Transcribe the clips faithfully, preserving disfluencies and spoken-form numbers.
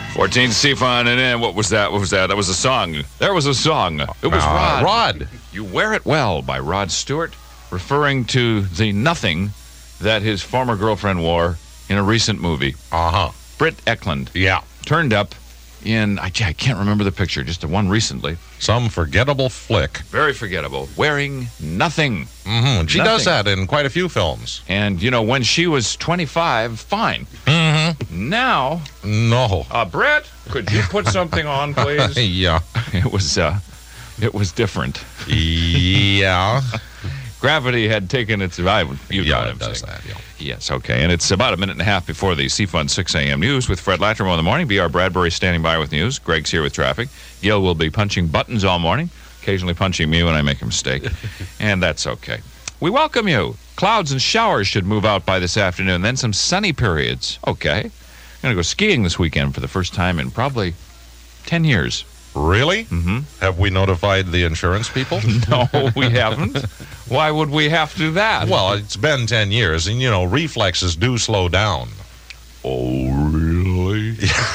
fourteen Seafon, and then what was that? What was that? That was a song. There was a song. It was Uh, Rod. Rod. You Wear It Well by Rod Stewart, referring to the nothing that his former girlfriend wore in a recent movie. Uh-huh. Britt Eklund Yeah. turned up in, I, I can't remember the picture, just the one recently. Some forgettable flick. Very forgettable. Wearing nothing. Mm-hmm. She does Nothing. that in quite a few films. And, you know, when she was twenty-five, fine. Mm-hmm. Now, No. uh, Brett, could you put something on, please? Yeah. It was, uh, it was different. Yeah. Gravity had taken its, I, you know Yeah, what it I'm does saying. that, yeah. Yes, okay. And it's about a minute and a half before the Seafund six a.m. news with Fred Latrimore in the morning. B R. Bradbury standing by with news. Greg's here with traffic. Gil will be punching buttons all morning, occasionally punching me when I make a mistake. And that's okay. We welcome you. Clouds and showers should move out by this afternoon, then some sunny periods. Okay. I'm going to go skiing this weekend for the first time in probably ten years. Really? Mm-hmm. Have we notified the insurance people? No, we haven't. Why would we have to do that? Well, it's been ten years, and, you know, reflexes do slow down. Oh, really?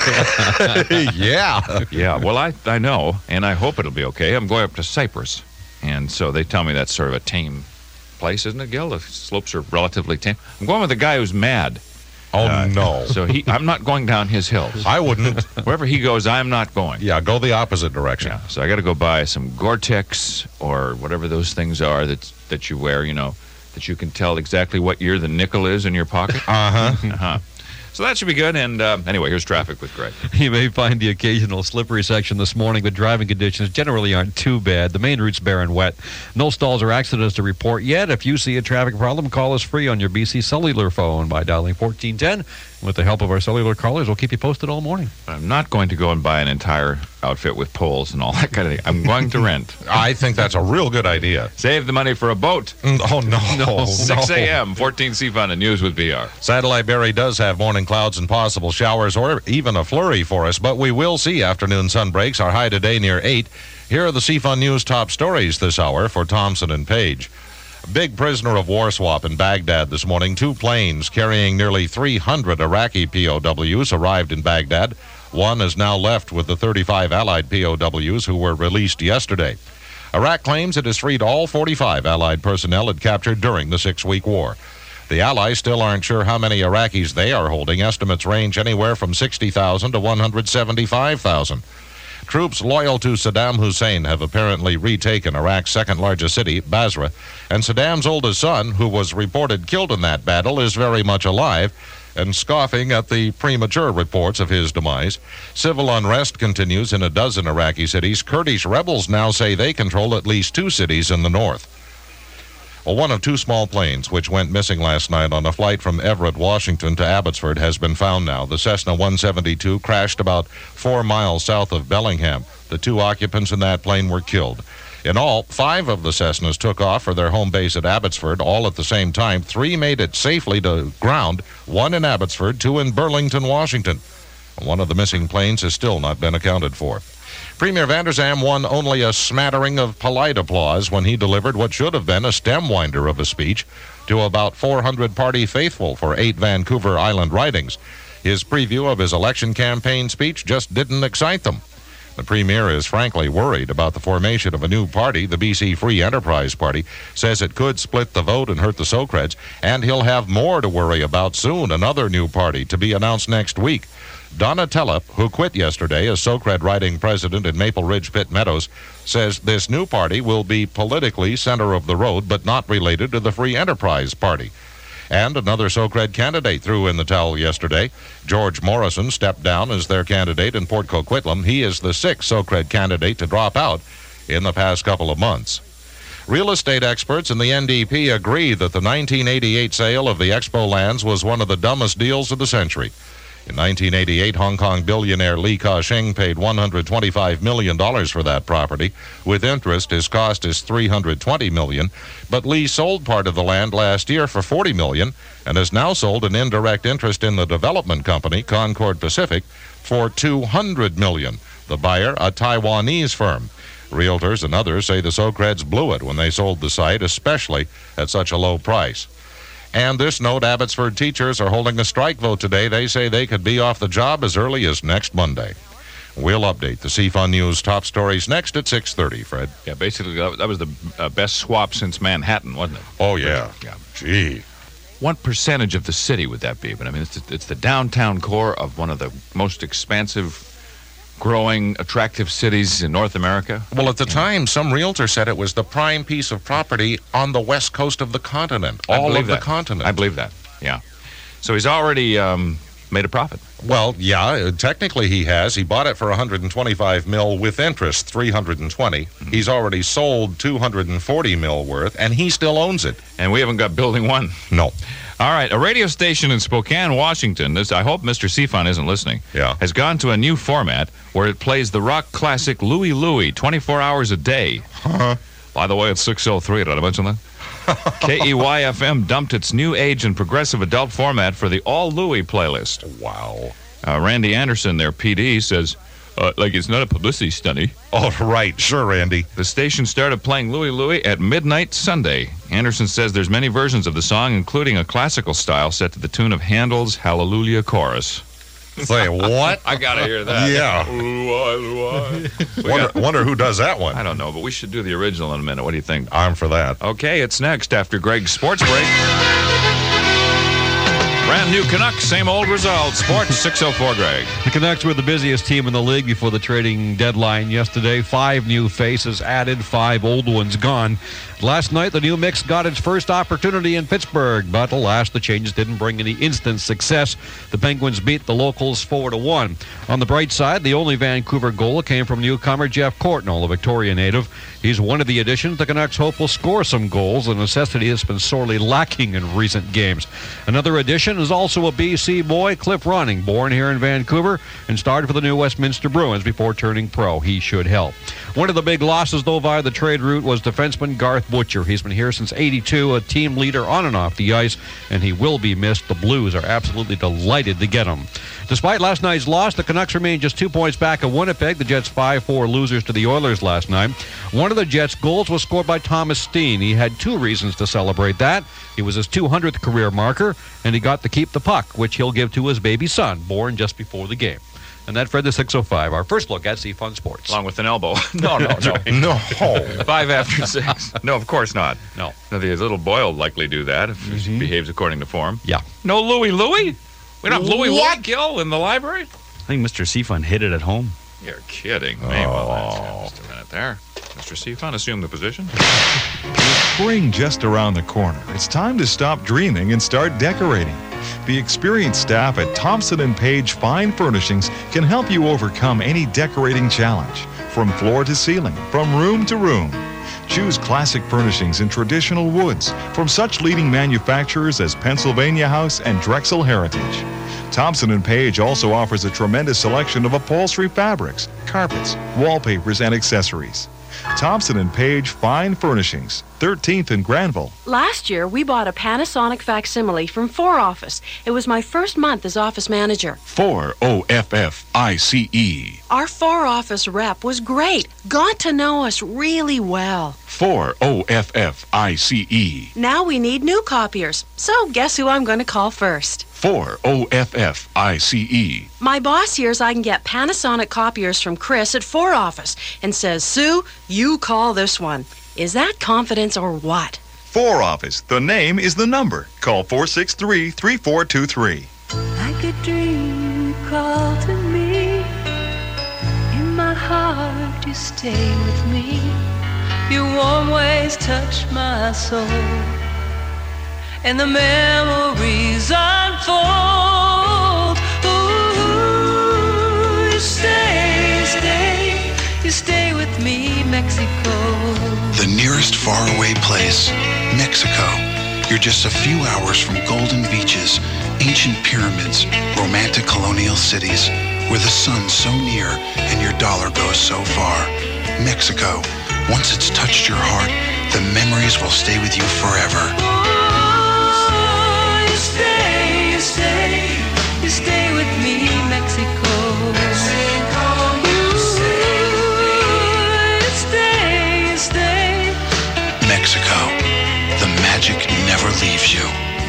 Yeah. Yeah, well, I, I know, and I hope it'll be okay. I'm going up to Cyprus, and so they tell me that's sort of a tame place, isn't it, Gil? The slopes are relatively tame. I'm going with a guy who's mad. Oh, Uh, no. So he, I'm not going down his hills. I wouldn't. Wherever he goes, I'm not going. Yeah, go the opposite direction. Yeah, so I got to go buy some Gore-Tex or whatever those things are that that you wear, you know, that you can tell exactly what year the nickel is in your pocket. Uh-huh. Uh-huh. So that should be good. And uh, anyway, here's traffic with Greg. You may find the occasional slippery section this morning, but driving conditions generally aren't too bad. The main route's bare and wet. No stalls or accidents to report yet. If you see a traffic problem, call us free on your B C Cellular phone by dialing fourteen ten. With the help of our cellular callers, we'll keep you posted all morning. I'm not going to go and buy an entire outfit with poles and all that kind of thing. I'm going to rent. I think that's a real good idea. Save the money for a boat. Mm, Oh, no. No. six a.m., fourteen Seafun and News with B R. Satellite Berry does have morning clouds and possible showers or even a flurry for us, but we will see afternoon sun breaks. Our high today near eight. Here are the Seafun News top stories this hour for Thompson and Page. Big prisoner of war swap in Baghdad this morning. Two planes carrying nearly three hundred Iraqi P O Ws arrived in Baghdad. One is now left with the thirty-five Allied P O Ws who were released yesterday. Iraq claims it has freed all forty-five Allied personnel it captured during the six-week war. The Allies still aren't sure how many Iraqis they are holding. Estimates range anywhere from sixty thousand to one hundred seventy-five thousand. Troops loyal to Saddam Hussein have apparently retaken Iraq's second-largest city, Basra, and Saddam's oldest son, who was reported killed in that battle, is very much alive and scoffing at the premature reports of his demise. Civil unrest continues in a dozen Iraqi cities. Kurdish rebels now say they control at least two cities in the north. Well, one of two small planes which went missing last night on a flight from Everett, Washington to Abbotsford has been found now. The Cessna one seventy-two crashed about four miles south of Bellingham. The two occupants in that plane were killed. In all, five of the Cessnas took off for their home base at Abbotsford, all at the same time. Three made it safely to ground, one in Abbotsford, two in Burlington, Washington. One of the missing planes has still not been accounted for. Premier Van der Zalm won only a smattering of polite applause when he delivered what should have been a stem-winder of a speech to about four hundred party faithful for eight Vancouver Island ridings. His preview of his election campaign speech just didn't excite them. The Premier is frankly worried about the formation of a new party. The B C Free Enterprise Party says it could split the vote and hurt the Socreds, and he'll have more to worry about soon, another new party to be announced next week. Donna Tellep, who quit yesterday as Socred riding president in Maple Ridge Pitt Meadows, says this new party will be politically center of the road but not related to the Free Enterprise Party. And another Socred candidate threw in the towel yesterday. George Morrison stepped down as their candidate in Port Coquitlam. He is the sixth Socred candidate to drop out in the past couple of months. Real estate experts in the N D P agree that the nineteen eighty-eight sale of the Expo lands was one of the dumbest deals of the century. In nineteen eighty-eight, Hong Kong billionaire Li Ka-shing paid one hundred twenty-five million dollars for that property. With interest, his cost is three hundred twenty million dollars. But Li sold part of the land last year for forty million dollars and has now sold an indirect interest in the development company, Concord Pacific, for two hundred million dollars. The buyer, a Taiwanese firm. Realtors and others say the Socreds blew it when they sold the site, especially at such a low price. And this note, Abbotsford teachers are holding a strike vote today. They say they could be off the job as early as next Monday. We'll update the C F U N News top stories next at six thirty, Fred. Yeah, basically, that that was the uh, best swap since Manhattan, wasn't it? Oh, yeah. Yeah. Gee. What percentage of the city would that be? But I mean, it's, it's the downtown core of one of the most expansive, growing, attractive cities in North America. Well, at the time, some realtor said it was the prime piece of property on the west coast of the continent. I All believe of the that. continent. I believe that, yeah. So he's already um, made a profit. Well, yeah, uh, technically he has. He bought it for one hundred twenty-five mil with interest, three hundred twenty. Mm-hmm. He's already sold two hundred forty mil worth, and he still owns it. And we haven't got building one. No. All right, a radio station in Spokane, Washington, this, I hope Mister C F U N isn't listening, Yeah. has gone to a new format where it plays the rock classic Louie Louie twenty-four hours a day. Huh? By the way, it's six oh three. Did I mention that? K E Y F M dumped its new age and progressive adult format for the All Louie playlist. Wow. Uh, Randy Anderson, their P D, says, uh, like it's not a publicity study. Oh, right. Sure, Randy. The station started playing Louie Louie at midnight Sunday. Anderson says there's many versions of the song, including a classical style set to the tune of Handel's Hallelujah Chorus. Say, what? I gotta hear that. Yeah. Louie, Louie. We Wonder, got- wonder who does that one. I don't know, but we should do the original in a minute. What do you think? I'm for that. Okay, it's next after Greg's sports break. Brand new Canucks, same old results. Sports six oh four, Greg. The Canucks were the busiest team in the league before the trading deadline yesterday. Five new faces added, five old ones gone. Last night, the new mix got its first opportunity in Pittsburgh, but alas, the changes didn't bring any instant success. The Penguins beat the locals four to one. On the bright side, the only Vancouver goal came from newcomer Jeff Courtnall, a Victoria native. He's one of the additions the Canucks hope will score some goals, a necessity that's been sorely lacking in recent games. Another addition is also a B C boy, Cliff Ronning, born here in Vancouver and started for the new Westminster Bruins before turning pro. He should help. One of the big losses, though, via the trade route was defenseman Garth Butcher. He's been here since eighty-two, a team leader on and off the ice, and he will be missed. The Blues are absolutely delighted to get him. Despite last night's loss, the Canucks remain just two points back of Winnipeg. The Jets five four losers to the Oilers last night. One of the Jets' goals was scored by Thomas Steen. He had two reasons to celebrate that. It was his two hundredth career marker, and he got to keep the puck, which he'll give to his baby son, born just before the game. And that, Fred, the six oh five, our first look at C F U N Sports. Along with an elbow. no, no, no. No. Five after six. No, of course not. No. Now, the little boy will likely do that if he behaves according to form. Yeah. No Louie Louie? We don't have Louie What? Louie Gill in the library? I think Mister C F U N hit it at home. You're kidding me. Well, that's just a minute there. Mister C F U N, assume the position. Spring just around the corner. It's time to stop dreaming and start decorating. The experienced staff at Thompson and Page Fine Furnishings can help you overcome any decorating challenge, from floor to ceiling, from room to room. Choose classic furnishings in traditional woods from such leading manufacturers as Pennsylvania House and Drexel Heritage. Thompson and Page also offers a tremendous selection of upholstery fabrics, carpets, wallpapers, and accessories. Thompson and Page Fine Furnishings, thirteenth in Granville. Last year, we bought a Panasonic facsimile from four office. It was my first month as office manager. four O F F I C E. Our four office rep was great. Got to know us really well. four O F F I C E. Now we need new copiers. So guess who I'm going to call first? four O F F I C E. My boss hears I can get Panasonic copiers from Chris at four office and says, Sue, you call this one. Is that confidence or what? Four Office. The name is the number. Call four six three, three four two three. Like a dream you call to me. In my heart you stay with me. Your warm ways touch my soul. And the memories unfold. Ooh, you stay, you stay, you stay with me, Mexico. The nearest faraway place, Mexico. You're just a few hours from golden beaches, ancient pyramids, romantic colonial cities, where the sun's so near and your dollar goes so far. Mexico. Once it's touched your heart, the memories will stay with you forever. Oh, you stay, you stay, you stay with me, Mexico. Mexico, you stay, you stay, you stay. Mexico. The magic never leaves you.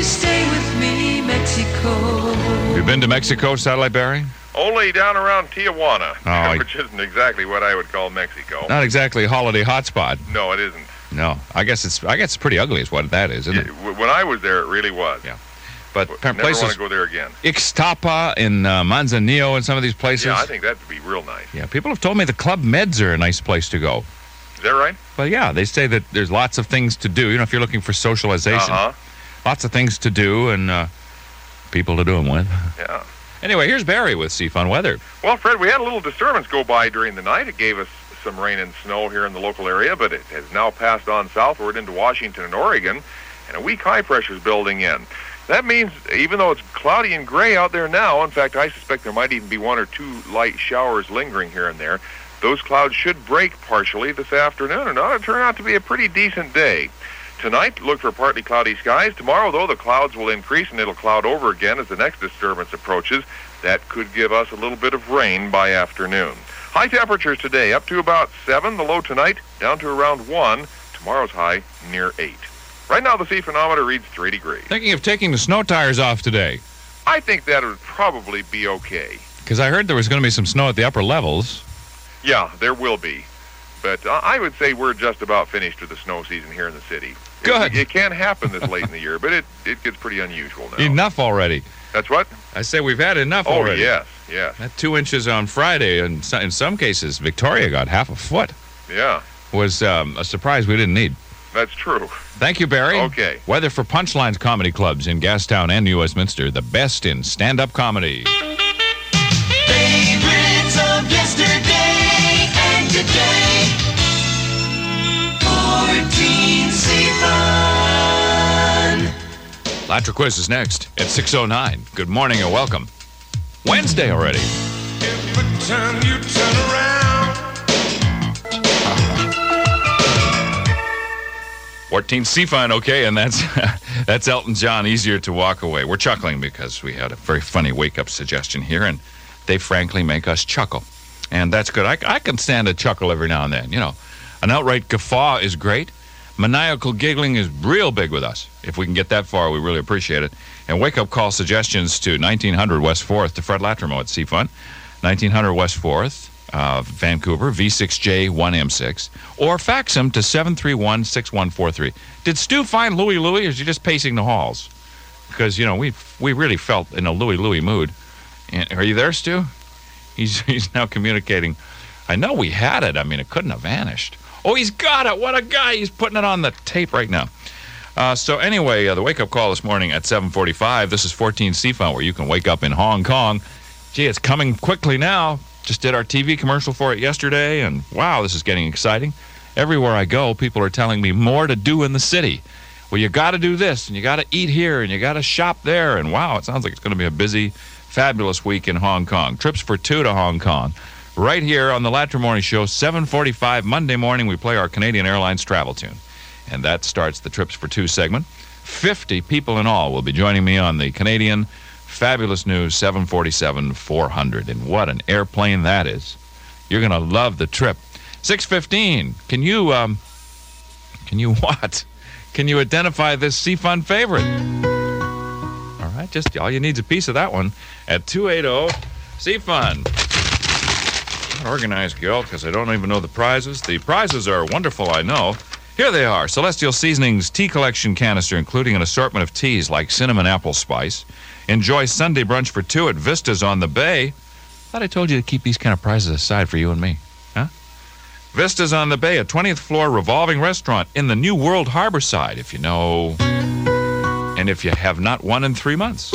you stay with me, Mexico? Have you been to Mexico, Satellite Barry? Only down around Tijuana, Oh, I- which isn't exactly what I would call Mexico. Not exactly a holiday hotspot. No, it isn't. No, I guess it's I guess it's pretty ugly is what that is, isn't Yeah, it? w- when I was there, it really was. Yeah. But Never apparent want places, to go there again. Ixtapa and uh, Manzanillo and some of these places. Yeah, I think that'd be real nice. Yeah, people have told me the Club Meds are a nice place to go. Is that right? But yeah, they say that there's lots of things to do. You know, if you're looking for socialization, Uh-huh. lots of things to do and uh, people to do them with. Yeah. Anyway, here's Barry with C Fun Weather. Well, Fred, we had a little disturbance go by during the night. It gave us some rain and snow here in the local area, but it has now passed on southward into Washington and Oregon, and a weak high pressure is building in. That means even though it's cloudy and gray out there now, in fact, I suspect there might even be one or two light showers lingering here and there, those clouds should break partially this afternoon, and ought to turn out to be a pretty decent day. Tonight, look for partly cloudy skies. Tomorrow, though, the clouds will increase and it'll cloud over again as the next disturbance approaches. That could give us a little bit of rain by afternoon. High temperatures today up to about seven. The low tonight down to around one. Tomorrow's high near eight. Right now, the sea phonometer reads three degrees. Thinking of taking the snow tires off today, I think that would probably be okay. because I heard there was going to be some snow at the upper levels. Yeah, there will be. But uh, I would say we're just about finished with the snow season here in the city. Good. It, it can happen this late in the year, but it, it gets pretty unusual now. Enough already. That's what? I say we've had enough Oh, already. yes, yes. That two inches on Friday, and so- in some cases, Victoria got half a foot. Yeah, Was um, a surprise we didn't need. that's true. Thank you, Barry. Okay. Weather for Punchlines Comedy Clubs in Gastown and New Westminster, the best in stand-up comedy. Favorites of yesterday and today. fourteen C-Fun. Latra Quiz is next at six oh nine. Good morning and welcome. Wednesday already. Turn, you turn around. fourteen C-Fun, okay, and that's that's Elton John, Easier to Walk Away. We're chuckling because we had a very funny wake-up suggestion here, and they frankly make us chuckle. And that's good. I, I can stand a chuckle every now and then. You know, an outright guffaw is great. Maniacal giggling is real big with us. If we can get that far, we really appreciate it. And wake-up call suggestions to nineteen hundred West fourth to Fred Latrimo at C-Fun. nineteen hundred West fourth, uh, Vancouver, V six J one M six. Or fax them to seven three one, six one four three. Did Stu find Louie Louie, or is he just pacing the halls? Because, you know, we we really felt in a Louie Louie mood. And, are you there, Stu? He's, he's now communicating. I know we had it. I mean, it couldn't have vanished. Oh, he's got it. What a guy. He's putting it on the tape right now. Uh, so anyway, uh, the wake-up call this morning at seven forty-five. This is fourteen C-Fun, where you can wake up in Hong Kong. Gee, it's coming quickly now. Just did our T V commercial for it yesterday, and wow, this is getting exciting. Everywhere I go, people are telling me more to do in the city. Well, you got to do this, and you got to eat here, and you got to shop there, and wow, it sounds like it's going to be a busy, fabulous week in Hong Kong. Trips for two to Hong Kong. Right here on the Latra Morning Show, seven forty-five Monday morning, we play our Canadian Airlines travel tune. And that starts the Trips for Two segment. fifty people in all will be joining me on the Canadian Fabulous News seven forty-seven four hundred. And what an airplane that is. You're going to love the trip. six fifteen, can you, um, can you what? Can you identify this C-Fun favorite? All right, just all you need is a piece of that one at two eighty C-Fun. Organized, Gil, because I don't even know the prizes. The prizes are wonderful, I know. Here they are. Celestial Seasonings Tea Collection Canister, including an assortment of teas like cinnamon apple spice. Enjoy Sunday brunch for two at Vistas on the Bay. Thought I told you to keep these kind of prizes aside for you and me. Huh? Vistas on the Bay, a twentieth floor revolving restaurant in the New World Harbor side, if you know. And if you have not won in three months.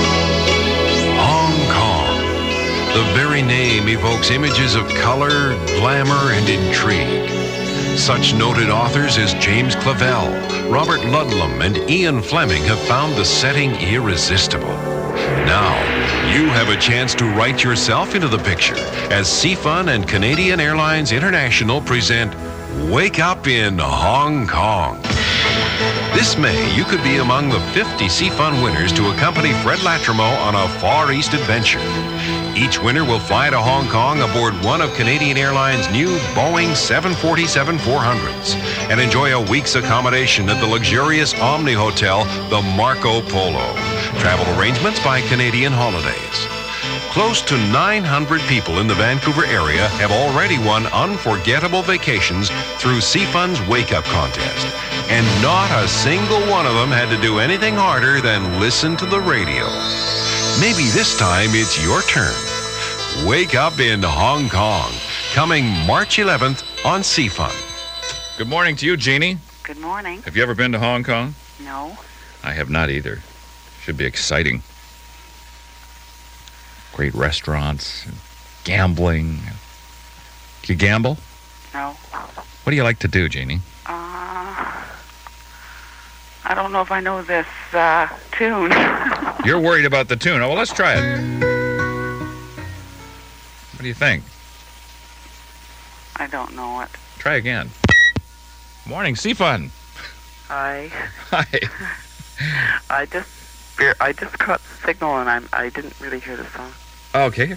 Hong Kong. The very name evokes images of color, glamour, and intrigue. Such noted authors as James Clavell, Robert Ludlum, and Ian Fleming have found the setting irresistible. Now, you have a chance to write yourself into the picture as C-Fun and Canadian Airlines International present Wake Up in Hong Kong. This May, you could be among the fifty Seafun winners to accompany Fred Latrimo on a Far East adventure. Each winner will fly to Hong Kong aboard one of Canadian Airlines' new Boeing seven forty-seven four hundreds and enjoy a week's accommodation at the luxurious Omni Hotel, the Marco Polo. Travel arrangements by Canadian Holidays. Close to nine hundred people in the Vancouver area have already won unforgettable vacations through Seafun's Wake Up Contest. And not a single one of them had to do anything harder than listen to the radio. Maybe this time it's your turn. Wake Up in Hong Kong, coming March eleventh on Seafun. Good morning to you, Jeannie. Good morning. Have you ever been to Hong Kong? No. I have not either. Should be exciting. Great restaurants, gambling. Do you gamble? No. What do you like to do, Jeannie? Uh, I don't know if I know this uh, tune. You're worried about the tune. Oh, well, let's try it. What do you think? I don't know it. Try again. Morning, Seafun. I Hi. I just I just caught the signal and I'm I didn't really hear the song. Okay.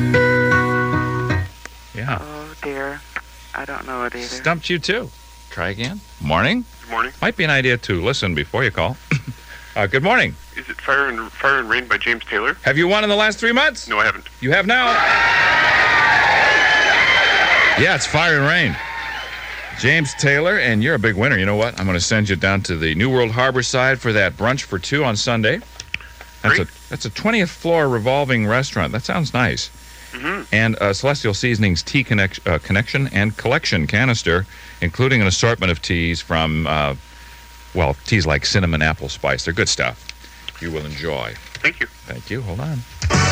Yeah. Oh dear, I don't know it either. Stumped you too. Try again. Morning. Good morning. Might be an idea to listen before you call. uh, good morning. Is it Fire and Fire and Rain by James Taylor? Have you won in the last three months? No, I haven't. You have now. Yeah, it's Fire and Rain. James Taylor, and you're a big winner. You know what? I'm going to send you down to the New World Harbor side for that brunch for two on Sunday. That's Great. a that's a twentieth floor revolving restaurant. That sounds nice. Mm-hmm. And uh, Celestial Seasonings Tea connect, uh, Connection and Collection canister, including an assortment of teas from, uh, well, teas like cinnamon apple spice. They're good stuff. You will enjoy. Thank you. Thank you. Hold on.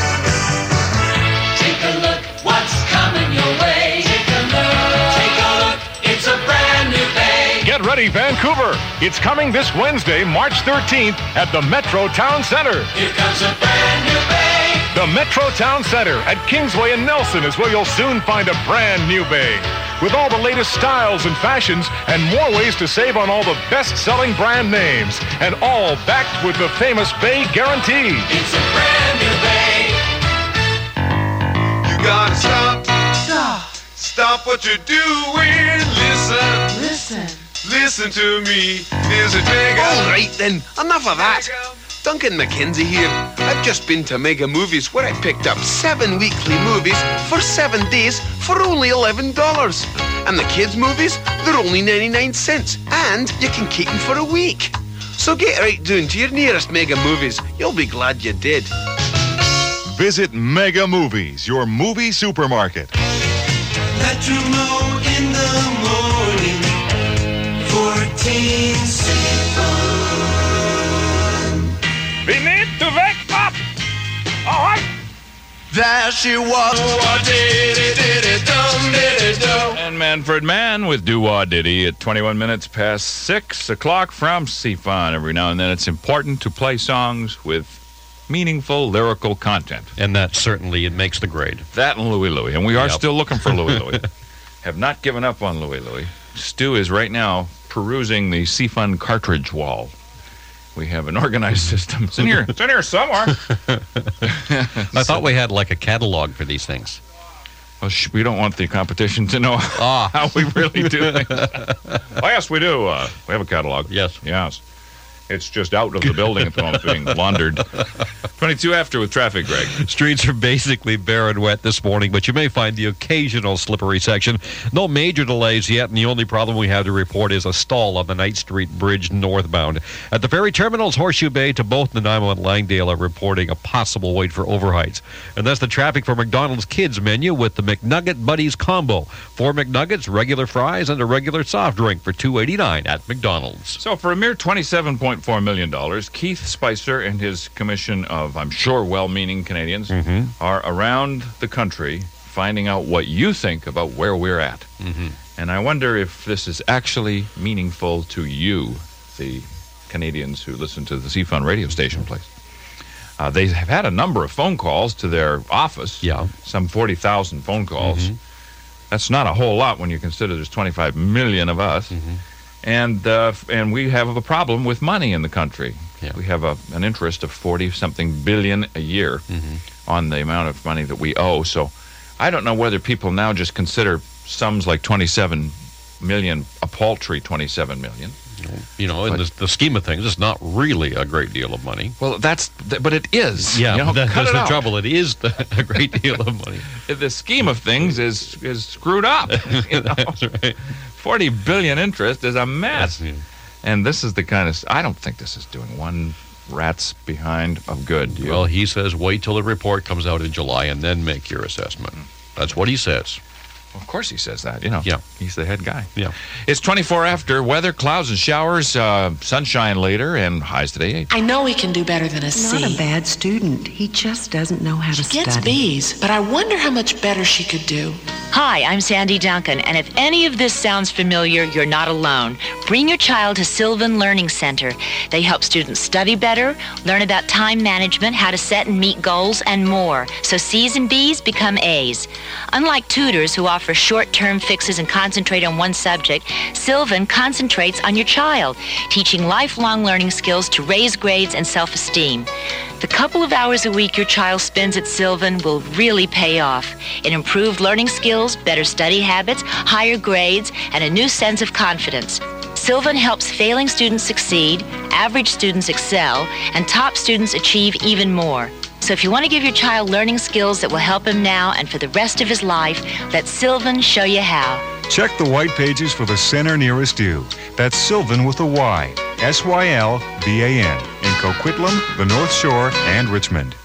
Take a look, what's coming your way? Take a look, take a look, it's a brand new bay. Get ready, Vancouver. It's coming this Wednesday, March thirteenth at the Metro Town Center. Here comes a brand new bay. The Metro Town Center at Kingsway and Nelson is where you'll soon find a brand new bay. With all the latest styles and fashions and more ways to save on all the best-selling brand names. And all backed with the famous Bay Guarantee. It's a brand new bay. You gotta stop. Stop. Stop what you're doing. Listen. Listen. Listen to me. There's a mega. All right then, enough of that. Duncan McKenzie here. I've just been to Mega Movies where I picked up seven weekly movies for seven days for only eleven dollars. And the kids' movies, they're only ninety-nine cents. And you can keep them for a week. So get right down to your nearest Mega Movies. You'll be glad you did. Visit Mega Movies, your movie supermarket. Latrimo in the morning, fourteen Seafun. We need to wake up. All right. There she was. And Manfred Mann with Doo-Wah Diddy at twenty-one minutes past six o'clock from Seafun. Every now and then it's important to play songs with meaningful lyrical content. And that certainly, it makes the grade. That and Louie Louie. And we are Yep. still looking for Louie Louie. Have not given up on Louie Louie. Stu is right now perusing the Seafun cartridge wall. We have an organized system. It's in here. It's in here somewhere. I thought we had like a catalog for these things. Well, sh- we don't want the competition to know Ah. how we really do things. Oh, yes, we do. Uh, we have a catalog. Yes. Yes. It's just out of the building at the moment, being laundered. twenty-two after with traffic, Greg. Streets are basically bare and wet this morning, but you may find the occasional slippery section. No major delays yet, and the only problem we have to report is a stall on the Knight Street Bridge northbound. At the ferry terminals, Horseshoe Bay to both Nanaimo and Langdale are reporting a possible wait for overheights. And that's the traffic for McDonald's Kids menu with the McNugget Buddies combo. Four McNuggets, regular fries, and a regular soft drink for two eighty-nine at McDonald's. So for a mere twenty-seven point four million dollars, Keith Spicer and his commission of, I'm sure, well-meaning Canadians Mm-hmm. are around the country finding out what you think about where we're at. Mm-hmm. And I wonder if this is actually meaningful to you, the Canadians who listen to the Seafun radio station place. Uh, they have had a number of phone calls to their office. Yeah. Some forty thousand phone calls. Mm-hmm. That's not a whole lot when you consider there's twenty-five million of us. Mm-hmm. And uh, f- and we have a problem with money in the country. Yeah. We have a, an interest of forty-something billion a year on the amount of money that we owe. So I don't know whether people now just consider sums like twenty-seven million a paltry twenty-seven million. You know, in the, the scheme of things, it's not really a great deal of money. Well, that's, th- but it is. Yeah, you know, that, cut that's it the out. trouble. It is the, a great deal of money. The scheme of things is is screwed up. You know? That's right. forty billion interest is a mess. Yeah. And this is the kind of, I don't think this is doing one rat's behind of good. You- Well, he says wait till the report comes out in July and then make your assessment. That's what he says. Of course he says that, you know. Yeah. He's the head guy. Yeah. It's twenty-four after. Weather, clouds and showers, uh, sunshine later, and highs today eight. I know he can do better than a C. Not a bad student. He just doesn't know how to She gets study. B's, but I wonder how much better she could do. Hi, I'm Sandy Duncan, and if any of this sounds familiar, you're not alone. Bring your child to Sylvan Learning Center. They help students study better, learn about time management, how to set and meet goals, and more. So C's and B's become A's. Unlike tutors who offer short-term fixes and concentrate on one subject, Sylvan concentrates on your child, teaching lifelong learning skills to raise grades and self-esteem. The couple of hours a week your child spends at Sylvan will really pay off in improved learning skills, better study habits, higher grades, and a new sense of confidence. Sylvan helps failing students succeed, average students excel, and top students achieve even more. So if you want to give your child learning skills that will help him now and for the rest of his life, let Sylvan show you how. Check the white pages for the center nearest you. That's Sylvan with a Y. S Y L V A N. In Coquitlam, the North Shore, and Richmond.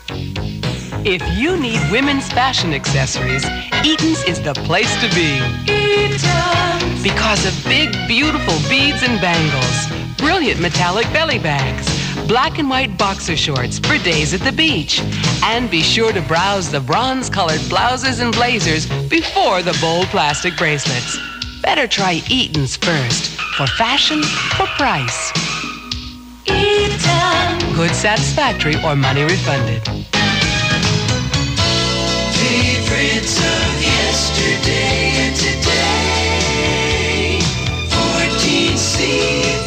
If you need women's fashion accessories, Eaton's is the place to be. Eaton's. Because of big, beautiful beads and bangles, brilliant metallic belly bags, black and white boxer shorts for days at the beach. And be sure to browse the bronze-colored blouses and blazers before the bold plastic bracelets. Better try Eaton's first. For fashion, for price. Eaton. Good satisfactory or money refunded. Favorites of yesterday and today. fourteen Seafun.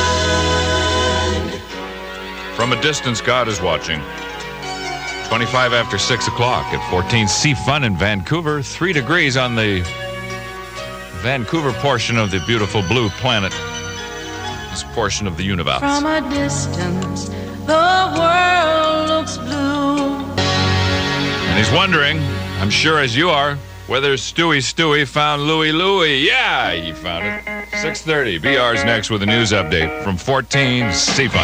From a distance, God is watching. twenty-five after six o'clock at fourteen Seafun in Vancouver. Three degrees on the Vancouver portion of the beautiful blue planet. This portion of the universe. From a distance, the world looks blue. And he's wondering, I'm sure as you are, whether Stewie Stewie found Louie Louie. Yeah, he found it. six thirty. B R's next with a news update from fourteen Seafun.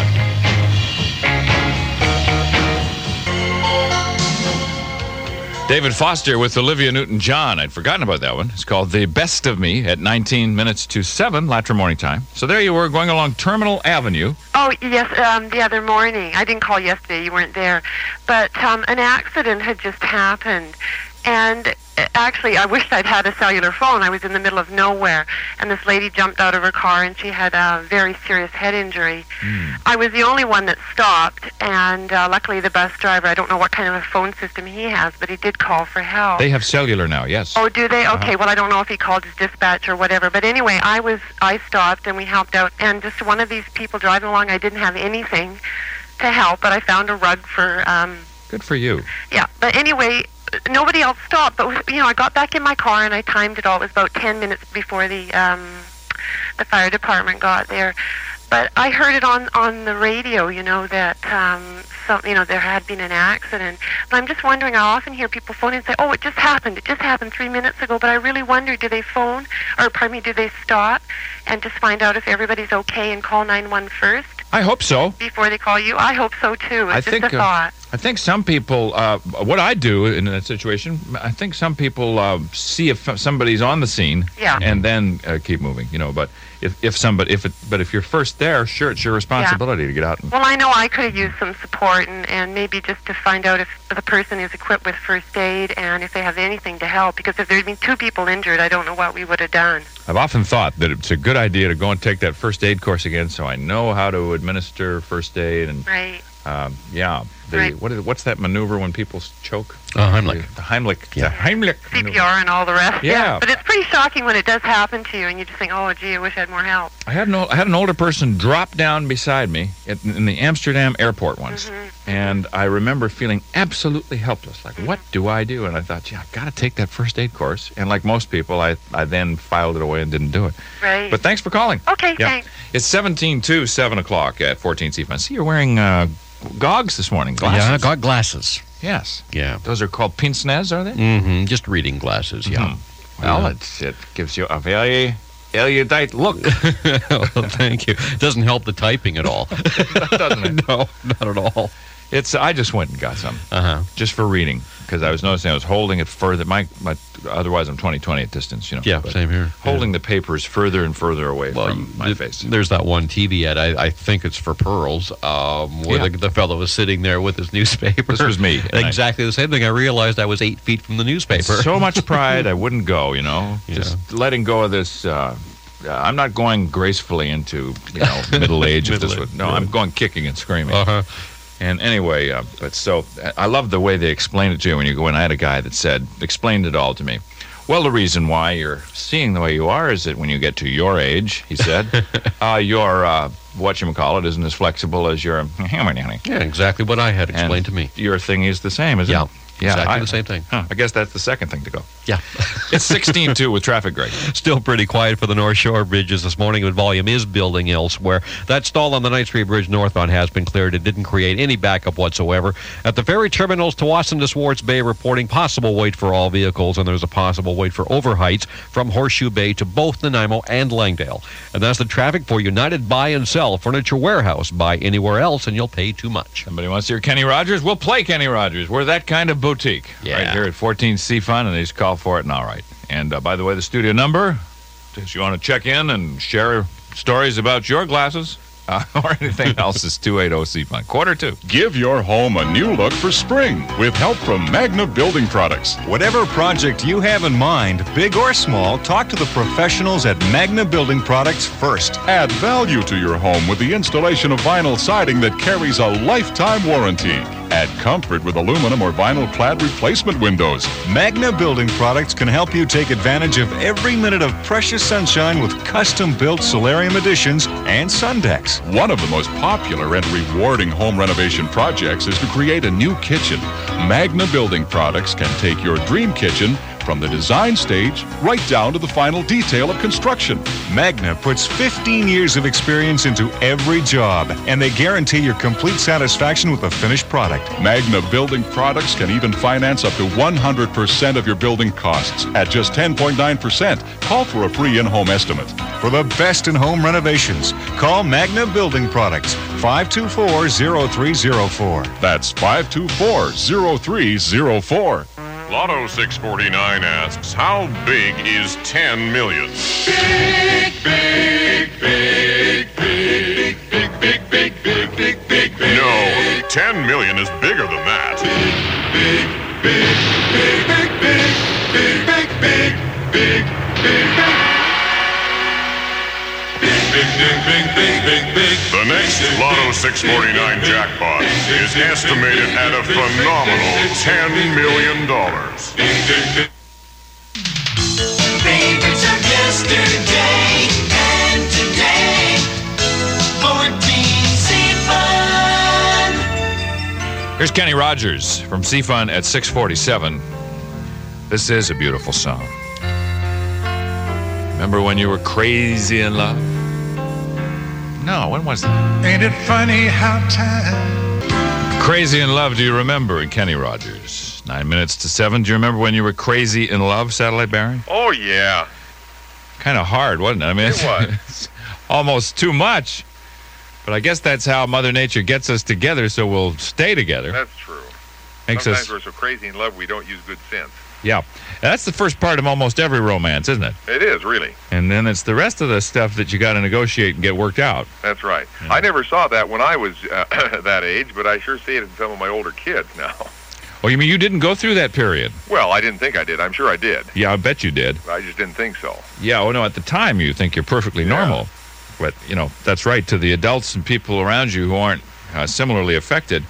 David Foster with Olivia Newton-John. I'd forgotten about that one. It's called The Best of Me at nineteen minutes to seven, Latra Morning Time. So there you were going along Terminal Avenue. Oh, yes, um, the other morning. I didn't call yesterday. You weren't there. But um, an accident had just happened. And actually, I wished I'd had a cellular phone. I was in the middle of nowhere. And this lady jumped out of her car, and she had a very serious head injury. Mm. I was the only one that stopped. And uh, luckily, the bus driver, I don't know what kind of a phone system he has, but he did call for help. They have cellular now, yes. Oh, do they? Okay, Uh-huh. well, I don't know if he called his dispatch or whatever. But anyway, I was, I stopped, and we helped out. And just one of these people driving along, I didn't have anything to help, but I found a rug for... Um, Good for you. yeah, but anyway, nobody else stopped. But, you know, I got back in my car, and I timed it all. It was about ten minutes before the um, the fire department got there. But I heard it on, on the radio, you know, that, um, some, you know, there had been an accident. But I'm just wondering, I often hear people phone and say, oh, it just happened. It just happened three minutes ago. But I really wonder, do they phone, or pardon me, do they stop and just find out if everybody's okay and call nine one one first I hope so. before they call you? I hope so, too. It's I just think, a uh, thought. I think some people, uh, what I do in that situation, I think some people uh, see if somebody's on the scene Yeah. and then uh, keep moving, you know. But if, if somebody, if it, but if you're first there, sure, it's your responsibility to get out. And, Well, I know I could have used some support, and, and maybe just to find out if the person is equipped with first aid and if they have anything to help. Because if there had been two people injured, I don't know what we would have done. I've often thought that it's a good idea to go and take that first aid course again, so I know how to administer first aid and Right. um, yeah. The, Right. what is, what's that maneuver when people s- choke? Uh, Heimlich. The, the Heimlich. The Heimlich. C P maneuver. R and all the rest. Yeah. But it's pretty shocking when it does happen to you, and you just think, oh, gee, I wish I had more help. I had an old, I had an older person drop down beside me at, in the Amsterdam airport once, Mm-hmm. and I remember feeling absolutely helpless. Like, what do I do? And I thought, gee, I got to take that first aid course. And like most people, I, I then filed it away and didn't do it. Right. But thanks for calling. Okay, Yeah. thanks. It's seventeen to seven o'clock at fourteen C F N. I see you're wearing uh, goggles this morning. Glasses. Yeah, I got glasses. Yes. Yeah. Those are called pince-nez, are they? Mm-hmm. Just reading glasses, yeah. Mhm. Well, Yeah. it's, it gives you a very erudite look. Well, thank you. Doesn't help the typing at all. Doesn't it? No, not at all. It's. I just went and got some. Uh-huh. Just for reading, because I was noticing I was holding it further. My, my otherwise I'm twenty twenty at distance, you know. Yeah, but same here. Holding the papers further and further away Well, from you- my th- face. There's that one T V ad. I, I think it's for Pearls, um, where Yeah. the, the fellow was sitting there with his newspaper. This was me. and I- Exactly the same thing. I realized I was eight feet from the newspaper. So much pride, I wouldn't go. You know, Yeah. just letting go of this. Uh, uh, I'm not going gracefully into you know middle age. if this Middle would, age, no, yeah. I'm going kicking and screaming. Uh-huh. And anyway, uh, but so I love the way they explain it to you when you go in. I had a guy that said, explained it all to me. Well, the reason why you're seeing the way you are is that when you get to your age, he said, uh, your uh, whatchamacallit isn't as flexible as your. Yeah, exactly what I had explained to me. Your thing is the same, isn't Yeah, it? Yeah, exactly I- the same thing. Huh, I guess that's the second thing to go. Yeah. It's sixteen two with traffic, Greg. Still pretty quiet for the North Shore bridges this morning, but volume is building elsewhere. That stall on the Ninth Street Bridge northbound has been cleared. It didn't create any backup whatsoever. At the ferry terminals, Tawasin to Swartz Bay reporting possible wait for all vehicles, and there's a possible wait for overheights from Horseshoe Bay to both Nanaimo and Langdale. And that's the traffic for United Buy and Sell Furniture Warehouse. Buy anywhere else, and you'll pay too much. Somebody wants to hear Kenny Rogers? We'll play Kenny Rogers. We're that kind of boutique. Yeah. Right here at fourteen C Fun, and they just call for it, and all right. And uh, by the way, the studio number, if you want to check in and share stories about your glasses uh, or anything else, is two eight zero C Fun. Quarter two. Give your home a new look for spring with help from Magna Building Products. Whatever project you have in mind, big or small, talk to the professionals at Magna Building Products first. Add value to your home with the installation of vinyl siding that carries a lifetime warranty. Add comfort with aluminum or vinyl clad replacement windows. Magna Building Products can help you take advantage of every minute of precious sunshine with custom-built solarium additions and sun decks. One of the most popular and rewarding home renovation projects is to create a new kitchen. Magna Building Products can take your dream kitchen from the design stage right down to the final detail of construction. Magna puts fifteen years of experience into every job, and they guarantee your complete satisfaction with the finished product. Magna Building Products can even finance up to one hundred percent of your building costs at just ten point nine percent. Call for a free in-home estimate. For the best in home renovations, call Magna Building Products, five two four, zero three zero four. That's five two four, zero three zero four. Lotto six forty-nine asks, how big is ten million? Big, big, big, big, big, big, big, big, big, big, big. No, ten million is bigger than that. Big, big, big, big, big, big, big, big, big, big. Big, big, big, big, big, big. The next Lotto six forty-nine jackpot is estimated at a phenomenal ten million dollars. Favorites of yesterday and today. fourteen C Fun. Here's Kenny Rogers from C Fun at six forty-seven. This is a beautiful song. Remember when you were crazy in love? No, when was that? Ain't it funny how time... Crazy in Love, do you remember? Kenny Rogers. Nine minutes to seven. Do you remember when you were crazy in love, Satellite Baron? Oh, yeah. Kind of hard, wasn't it? I mean, It was. it's almost too much. But I guess that's how Mother Nature gets us together, so we'll stay together. That's true. Makes Sometimes us, we're so crazy in love we don't use good sense. yeah. And that's the first part of almost every romance, isn't it? It is, really. And then it's the rest of the stuff that you got to negotiate and get worked out. That's right. I never saw that when I was uh, that age, but I sure see it in some of my older kids now. Oh, you mean you didn't go through that period? Well, I didn't think I did. I'm sure I did. Yeah, I bet you did. I just didn't think so. Yeah, well, no, at the time you think you're perfectly normal. But, you know, that's right. To the adults and people around you who aren't uh, similarly affected,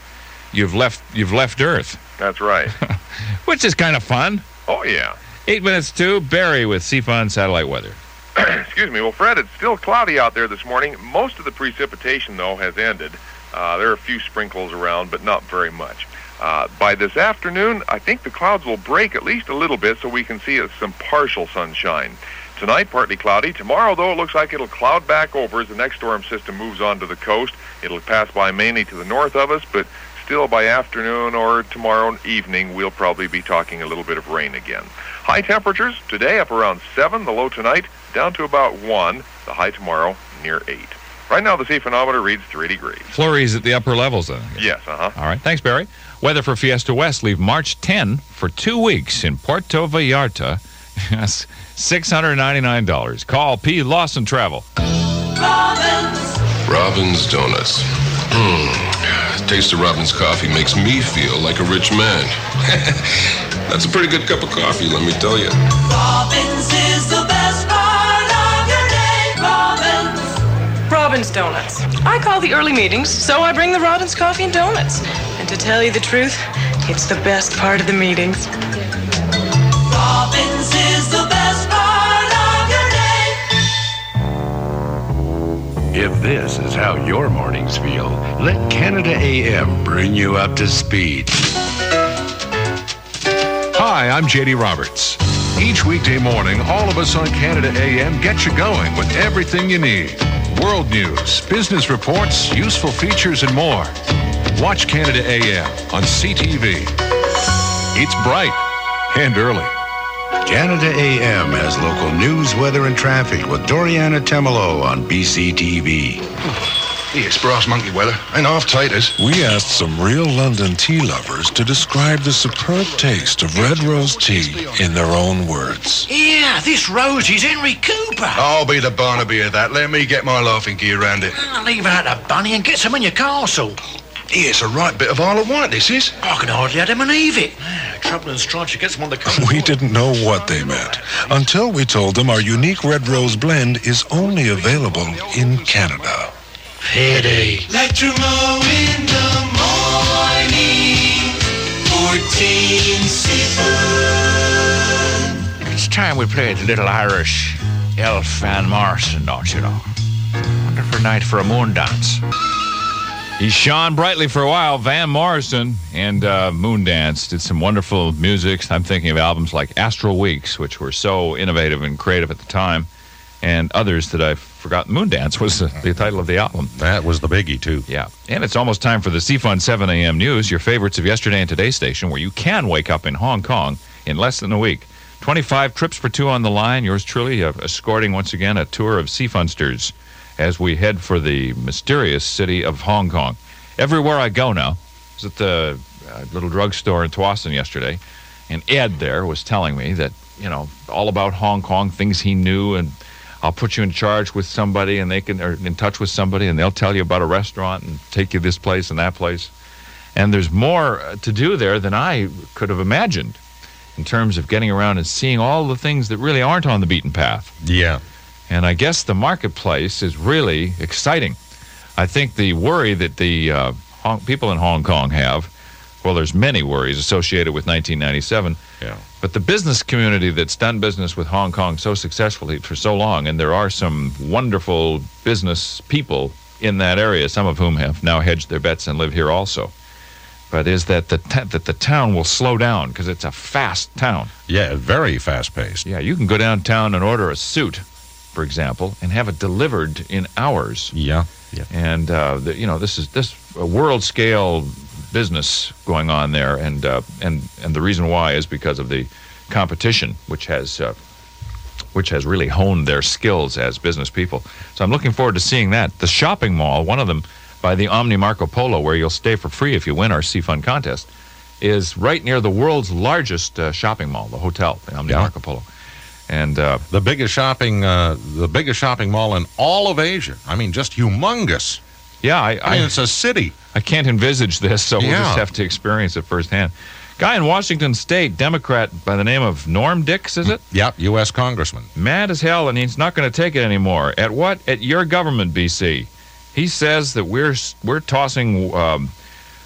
you've left you've left Earth. That's right. Which is kind of fun. Oh, yeah. Eight minutes to Barry with C F U N satellite weather. Excuse me. Well, Fred, it's still cloudy out there this morning. Most of the precipitation, though, has ended. Uh, there are a few sprinkles around, but not very much. Uh, by this afternoon, I think the clouds will break at least a little bit so we can see some partial sunshine. Tonight, partly cloudy. Tomorrow, though, it looks like it'll cloud back over as the next storm system moves onto the coast. It'll pass by mainly to the north of us, but still by afternoon or tomorrow evening, we'll probably be talking a little bit of rain again. High temperatures today up around seven, the low tonight down to about one, the high tomorrow near eight. Right now, the sea thermometer reads three degrees. Flurries at the upper levels, then. Yes, uh-huh. All right. Thanks, Barry. Weather for Fiesta West. Leave March tenth for two weeks in Puerto Vallarta. That's six hundred ninety-nine dollars. Call P. Lawson Travel. Robin's. Robin's Donuts. Mm. Taste of Robin's coffee makes me feel like a rich man. That's a pretty good cup of coffee, let me tell you. Robin's is the best part of your day. Robin's. Robin's Donuts. I call the early meetings, so I bring the Robin's coffee and donuts. And to tell you the truth, it's the best part of the meetings. Robin's is the best part of your day. If this is how your mornings feel, let Canada A M bring you up to speed. Hi, I'm J D Roberts. Each weekday morning, all of us on Canada A M get you going with everything you need. World news, business reports, useful features, and more. Watch Canada A M on C T V. It's bright and early. Canada A M has local news, weather, and traffic with Doriana Temelo on B C T V. It's brass monkey weather. Ain't half taters. We asked some real London tea lovers to describe the superb taste of red rose tea in their own words. Yeah, this rose is Henry Cooper. I'll be the Barnaby of that. Let me get my laughing gear around it. I'll leave out the bunny and get some in your castle. Yeah, it's a right bit of Isle of Wight, this is. I can hardly have them believe it. Trouble and strife to get some on the coast. We didn't know what they meant until we told them our unique red rose blend is only available in Canada. Pity. Electromo in the morning. fourteen seafood. It's time we played the little Irish elf Van Morrison, don't you know? Wonderful night for a moon dance. He shone brightly for a while, Van Morrison, and uh, Moondance did some wonderful music. I'm thinking of albums like Astral Weeks, which were so innovative and creative at the time, and others that I've forgotten. Moondance was the, the title of the album. That was the biggie, too. Yeah. And it's almost time for the C F U N seven a.m. news, your favorites of yesterday and today's station, where you can wake up in Hong Kong in less than a week. twenty-five trips for two on the line. Yours truly, uh, escorting once again a tour of Sea Funsters as we head for the mysterious city of Hong Kong. Everywhere I go now, I was at the uh, little drugstore in Tsawwassen yesterday, and Ed there was telling me that, you know, all about Hong Kong, things he knew, and I'll put you in charge with somebody, and they can, or in touch with somebody, and they'll tell you about a restaurant and take you this place and that place. And there's more to do there than I could have imagined in terms of getting around and seeing all the things that really aren't on the beaten path. Yeah. And I guess the marketplace is really exciting. I think the worry that the uh, Hong- people in Hong Kong have, well, there's many worries associated with nineteen ninety-seven. Yeah. But the business community that's done business with Hong Kong so successfully for so long, and there are some wonderful business people in that area, some of whom have now hedged their bets and live here also. But is that the t- that the town will slow down because it's a fast town. Yeah, very fast-paced. Yeah, you can go downtown and order a suit, for example, and have it delivered in hours. Yeah, yeah. And uh, the, you know, this is this a world-scale business going on there, and uh, and and the reason why is because of the competition, which has uh, which has really honed their skills as business people. So I'm looking forward to seeing that. The shopping mall, one of them, by the Omni Marco Polo, where you'll stay for free if you win our Sea Fun contest, is right near the world's largest uh, shopping mall, the hotel, the Omni Yeah. Marco Polo. And uh, the biggest shopping, uh, the biggest shopping mall in all of Asia. I mean, just humongous. Yeah, I, I mean, it's a city. I can't envisage this, so we'll Yeah. just have to experience it firsthand. Guy in Washington State, Democrat by the name of Norm Dix, is it? Yep, U S congressman. Mad as hell, and he's not going to take it anymore. At what? At your government, B C. He says that we're we're tossing um,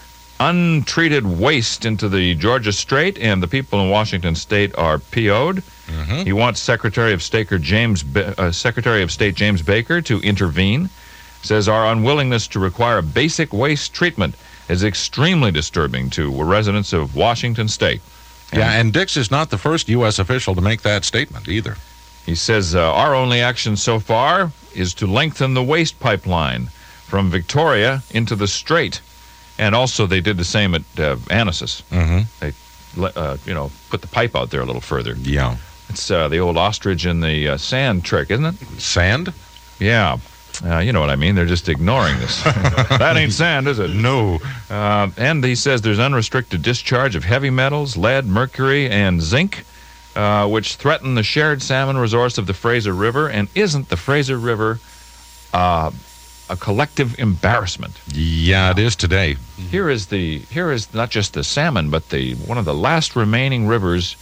untreated waste into the Georgia Strait, and the people in Washington State are P O'd. Mm-hmm. He wants Secretary of State James ba- uh, Secretary of State James Baker to intervene. Says our unwillingness to require basic waste treatment is extremely disturbing to residents of Washington State. And yeah, and Dix is not the first U S official to make that statement either. He says uh, our only action so far is to lengthen the waste pipeline from Victoria into the Strait. And also they did the same at uh, Anasis. Mm-hmm. They, uh, you know, put the pipe out there a little further. Yeah. It's uh, the old ostrich in the uh, sand trick, isn't it? Sand? Yeah. Uh, you know what I mean. They're just ignoring this. That ain't sand, is it? No. Uh, and he says there's unrestricted discharge of heavy metals, lead, mercury, and zinc, uh, which threaten the shared salmon resource of the Fraser River. And isn't the Fraser River uh, a collective embarrassment? Yeah, it is today. Here is the here is not just the salmon, but the one of the last remaining rivers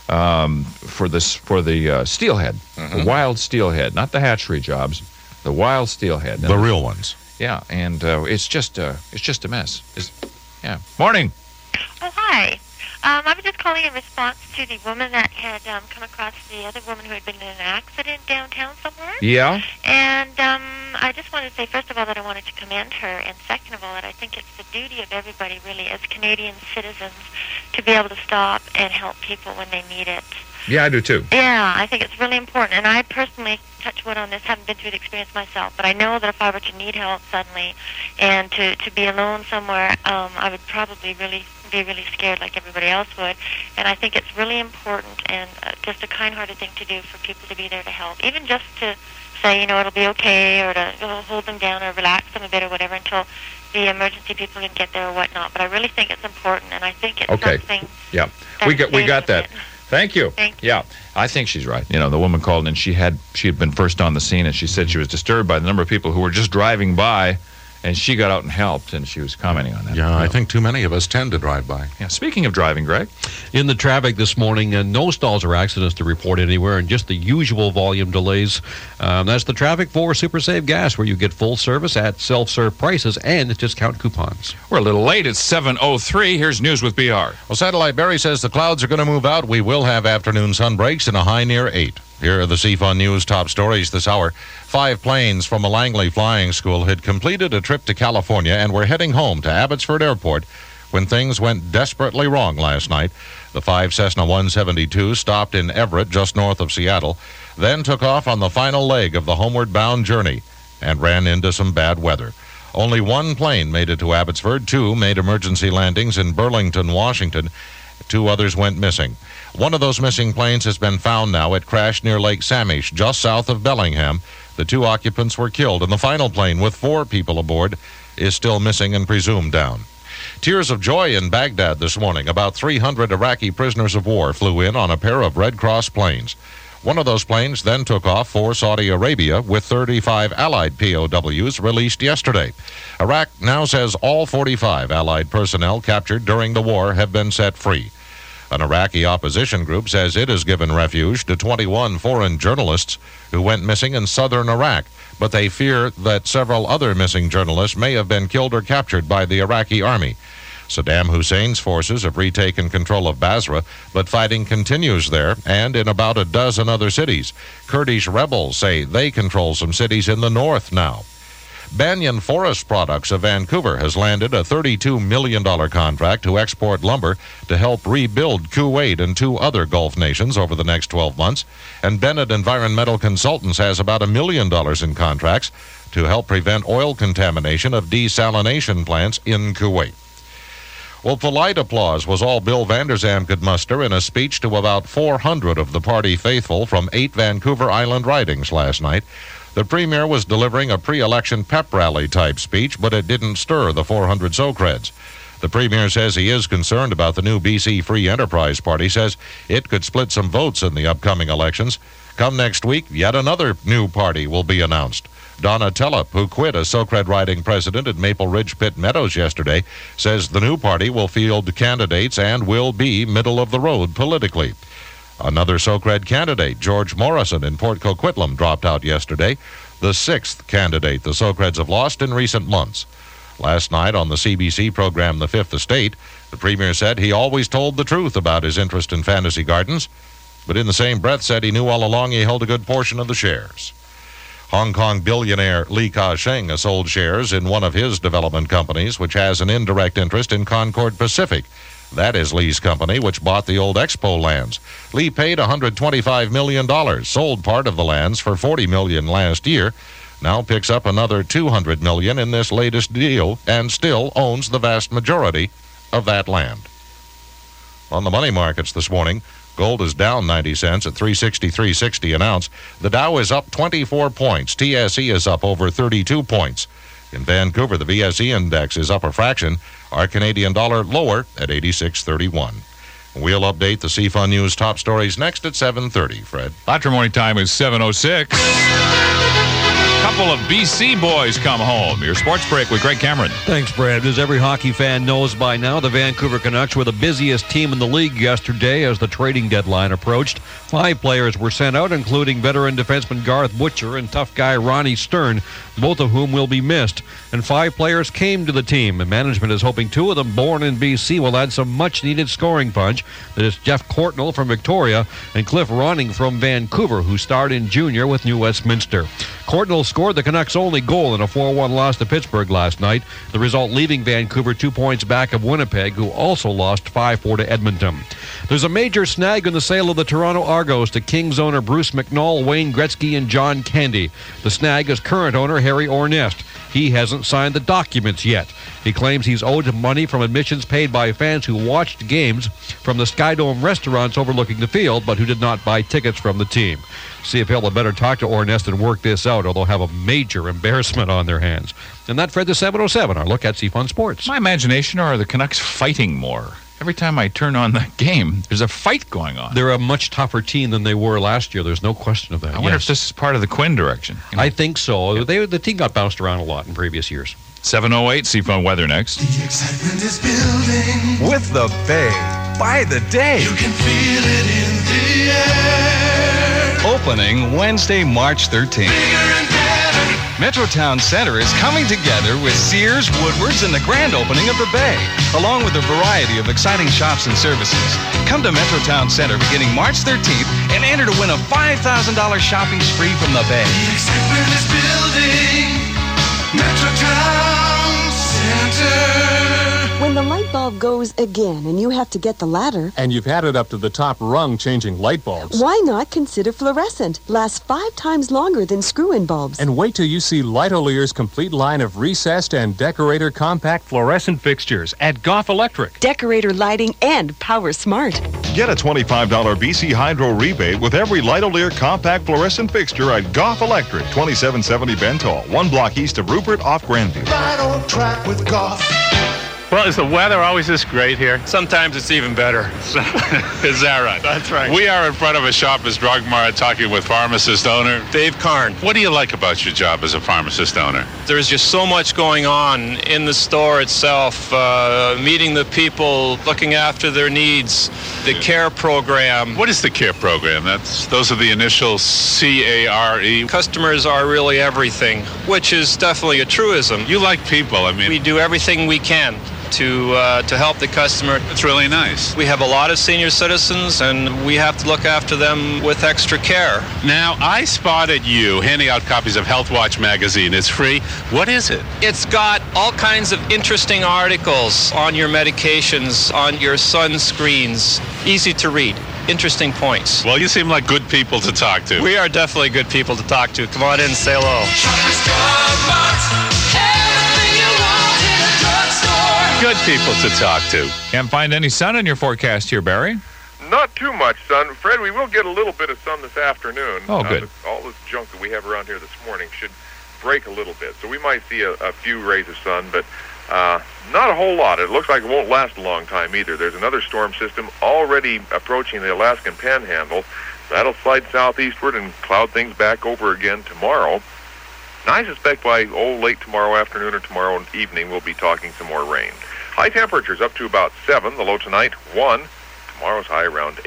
um, for this for the uh, steelhead, Mm-hmm. the wild steelhead, not the hatchery jobs. The wild steelhead, the real ones. Yeah, and uh, it's just uh, it's just a mess. It's, yeah. Morning. Oh, hi. Um, I was just calling in response to the woman that had um, come across the other woman who had been in an accident downtown somewhere. Yeah. And um, I just wanted to say, first of all, that I wanted to commend her, and second of all, that I think it's the duty of everybody, really, as Canadian citizens, to be able to stop and help people when they need it. Yeah, I do too. Yeah, I think it's really important. And I personally, touch wood on this, haven't been through the experience myself, but I know that if I were to need help suddenly and to, to be alone somewhere, um, I would probably really be really scared like everybody else would. And I think it's really important and uh, just a kind-hearted thing to do for people to be there to help, even just to say, you know, it'll be okay, or to you know, hold them down or relax them a bit or whatever until the emergency people can get there or whatnot. But I really think it's important, and I think it's okay. something Yeah, we got we got that. Thank you. Thank you. Yeah, I think she's right. You know, the woman called and she had she had been first on the scene, and she said she was disturbed by the number of people who were just driving by, and she got out and helped, and she was commenting on that. Yeah, I think too many of us tend to drive by. Yeah. Speaking of driving, Greg, in the traffic this morning, uh, no stalls or accidents to report anywhere, and just the usual volume delays. Um, that's the traffic for Super Save Gas, where you get full service at self-serve prices and discount coupons. We're a little late. It's seven oh three. Here's news with B R. Well, Satellite Barry says the clouds are going to move out. We will have afternoon sun breaks and a high near eight. Here are the C F O N News top stories this hour. Five planes from a Langley Flying School had completed a trip to California and were heading home to Abbotsford Airport when things went desperately wrong last night. The five Cessna one seventy-two stopped in Everett, just north of Seattle, then took off on the final leg of the homeward-bound journey and ran into some bad weather. Only one plane made it to Abbotsford. Two made emergency landings in Burlington, Washington. Two others went missing. One of those missing planes has been found now. It crashed near Lake Sammamish, just south of Bellingham. The two occupants were killed, and the final plane, with four people aboard, is still missing and presumed down. Tears of joy in Baghdad this morning. About three hundred Iraqi prisoners of war flew in on a pair of Red Cross planes. One of those planes then took off for Saudi Arabia with thirty-five Allied P O Ws released yesterday. Iraq now says all forty-five Allied personnel captured during the war have been set free. An Iraqi opposition group says it has given refuge to twenty-one foreign journalists who went missing in southern Iraq, but they fear that several other missing journalists may have been killed or captured by the Iraqi army. Saddam Hussein's forces have retaken control of Basra, but fighting continues there and in about a dozen other cities. Kurdish rebels say they control some cities in the north now. Banyan Forest Products of Vancouver has landed a thirty-two million dollars contract to export lumber to help rebuild Kuwait and two other Gulf nations over the next twelve months. And Bennett Environmental Consultants has about a million dollars in contracts to help prevent oil contamination of desalination plants in Kuwait. Well, polite applause was all Bill Vander Zalm could muster in a speech to about four hundred of the party faithful from eight Vancouver Island ridings last night. The premier was delivering a pre-election pep rally-type speech, but it didn't stir the four hundred Socreds. The premier says he is concerned about the new B C Free Enterprise Party, says it could split some votes in the upcoming elections. Come next week, yet another new party will be announced. Donna Telep, who quit as Socred riding president at Maple Ridge Pitt Meadows yesterday, says the new party will field candidates and will be middle of the road politically. Another Socred candidate, George Morrison in Port Coquitlam, dropped out yesterday, the sixth candidate the Socreds have lost in recent months. Last night on the C B C program The Fifth Estate, the Premier said he always told the truth about his interest in Fantasy Gardens, but in the same breath said he knew all along he held a good portion of the shares. Hong Kong billionaire Li Ka-shing has sold shares in one of his development companies, which has an indirect interest in Concord Pacific. That is Li's company, which bought the old Expo lands. Li paid one hundred twenty-five million dollars, sold part of the lands for forty million dollars last year, now picks up another two hundred million dollars in this latest deal, and still owns the vast majority of that land. On the money markets this morning, gold is down ninety cents at three sixty-three sixty an ounce. The Dow is up twenty-four points. T S E is up over thirty-two points. In Vancouver, the V S E index is up a fraction. Our Canadian dollar lower at eighty-six thirty-one. We'll update the C F U N News top stories next at seven thirty. Fred. Latter morning time is seven oh six. Couple of B C boys come home. Your sports break with Greg Cameron. Thanks, Brad. As every hockey fan knows by now, the Vancouver Canucks were the busiest team in the league yesterday as the trading deadline approached. Five players were sent out, including veteran defenseman Garth Butcher and tough guy Ronnie Stern, both of whom will be missed. And five players came to the team, and management is hoping two of them, born in B C, will add some much-needed scoring punch. That is Jeff Courtnall from Victoria and Cliff Ronning from Vancouver, who starred in junior with New Westminster. Courtnall scored the Canucks' only goal in a four one loss to Pittsburgh last night, the result leaving Vancouver two points back of Winnipeg, who also lost five four to Edmonton. There's a major snag in the sale of the Toronto Argos to Kings owner Bruce McNall, Wayne Gretzky, and John Candy. The snag is current owner Harry Ornest. He hasn't signed the documents yet. He claims he's owed money from admissions paid by fans who watched games from the Skydome restaurants overlooking the field, but who did not buy tickets from the team. C F L had better talk to Ornest and work this out, or they'll have a major embarrassment on their hands. And that, Fred, the seven oh seven, our look at C F U N Sports. My imagination, or are the Canucks fighting more? Every time I turn on the game, there's a fight going on. They're a much tougher team than they were last year. There's no question of that. I wonder yes. if this is part of the Quinn direction. You know? I think so. Yeah. They, the team got bounced around a lot in previous years. seven oh eight, C F U N weather next. The excitement is building with the Bay. By the day. You can feel it in the air. Opening Wednesday, March thirteenth. Bigger and better. Metrotown Center is coming together with Sears, Woodward's, and the grand opening of the Bay, along with a variety of exciting shops and services. Come to Metrotown Center beginning March thirteenth and enter to win a five thousand dollars shopping spree from the Bay. The excitement is building. Metrotown Center. When the light bulb goes again and you have to get the ladder... And you've had it up to the top rung changing light bulbs... Why not consider fluorescent? Lasts five times longer than screw-in bulbs. And wait till you see Light-O-Lear's complete line of recessed and decorator compact fluorescent fixtures at Goff Electric. Decorator lighting and Power Smart. Get a twenty-five dollars B C Hydro rebate with every Light-O-Lear compact fluorescent fixture at Goff Electric, twenty-seven seventy Bentall, one block east of Rupert off Grandview. Right on track with Goff. Well, is the weather always this great here? Sometimes it's even better. Is that right? That's right. We are in front of a Shoppers Drug Mart talking with pharmacist owner Dave Karn. What do you like about your job as a pharmacist owner? There's just so much going on in the store itself, uh, meeting the people, looking after their needs, the care program. What is the care program? That's Those are the initials C A R E. Customers are really everything, which is definitely a truism. You like people, I mean. We do everything we can to uh, to help the customer. It's really nice. We have a lot of senior citizens, and we have to look after them with extra care. Now, I spotted you handing out copies of Health Watch magazine. It's free. What is it? It's got all kinds of interesting articles on your medications, on your sunscreens. Easy to read. Interesting points. Well, you seem like good people to talk to. We are definitely good people to talk to. Come on in and say hello. Good people to talk to. Can't find any sun in your forecast here, Barry? Not too much sun. Fred, we will get a little bit of sun this afternoon. Oh, good. Uh, this, all this junk that we have around here this morning should break a little bit. So we might see a, a few rays of sun, but uh, not a whole lot. It looks like it won't last a long time either. There's another storm system already approaching the Alaskan Panhandle. That'll slide southeastward and cloud things back over again tomorrow. And I suspect by, oh, late tomorrow afternoon or tomorrow evening, we'll be talking some more rain. High temperatures up to about seven. The low tonight, one. Tomorrow's high around eight.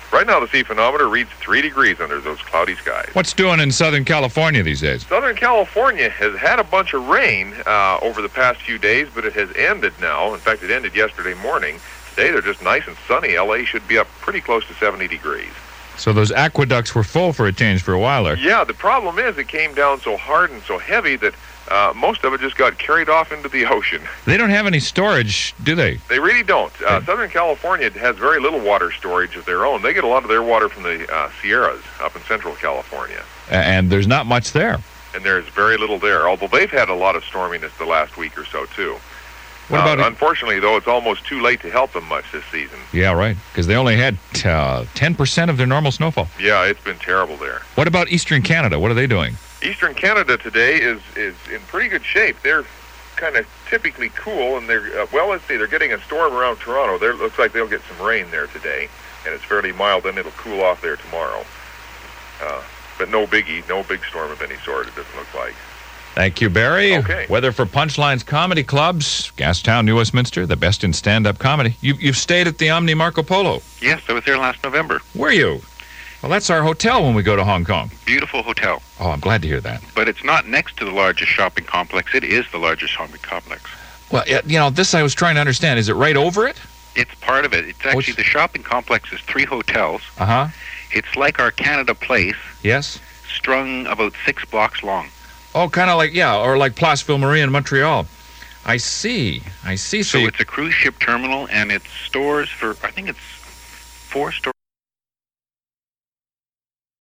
Right now, the sea phonometer reads three degrees under those cloudy skies. What's doing in Southern California these days? Southern California has had a bunch of rain uh, over the past few days, but it has ended now. In fact, it ended yesterday morning. Today, they're just nice and sunny. L A should be up pretty close to seventy degrees. So those aqueducts were full for a change for a while there. Yeah, the problem is it came down so hard and so heavy that uh, most of it just got carried off into the ocean. They don't have any storage, do they? They really don't. Uh, Southern California has very little water storage of their own. They get a lot of their water from the uh, Sierras up in Central California. And there's not much there. And there's very little there, although they've had a lot of storminess the last week or so, too. What about uh, it? Unfortunately, though, it's almost too late to help them much this season. Yeah, right, because they only had uh, ten percent of their normal snowfall. Yeah, it's been terrible there. What about Eastern Canada? What are they doing? Eastern Canada today is, is in pretty good shape. They're kind of typically cool, and they're, uh, well, let's see, they're getting a storm around Toronto. There looks like they'll get some rain there today, and it's fairly mild, then it'll cool off there tomorrow. Uh, but no biggie, no big storm of any sort, it doesn't look like. Thank you, Barry. Okay. Weather for Punchlines Comedy Clubs, Gastown, New Westminster, the best in stand-up comedy. You, you've stayed at the Omni Marco Polo. Yes, I was there last November. Were you? Well, that's our hotel when we go to Hong Kong. Beautiful hotel. Oh, I'm glad to hear that. But it's not next to the largest shopping complex. It is the largest shopping complex. Well, you know, this I was trying to understand. Is it right over it? It's part of it. It's actually, the shopping complex is three hotels. Uh-huh. It's like our Canada Place. Yes. Strung about six blocks long. Oh, kind of like, yeah, or like Place Ville Marie in Montreal. I see. I see. So, So, you- it's a cruise ship terminal, and it's stores for, I think it's four stores.